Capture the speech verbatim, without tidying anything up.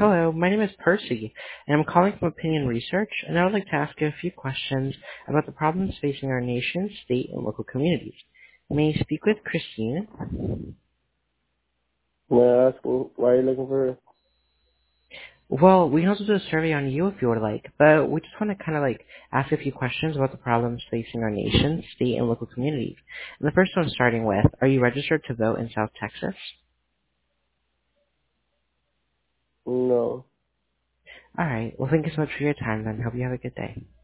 Hello, my name is Percy, and I'm calling from Opinion Research, and I would like to ask you a few questions about the problems facing our nation, state, and local communities. May I speak with Christine? May I ask wh- why are you looking for her? Well, we can also do a survey on you if you would like, but we just want to kind of like ask a few questions about the problems facing our nation, state, and local communities. And the first one starting with, are you registered to vote in South Texas? No. Alright, well thank you so much for your time then. Hope you have a good day.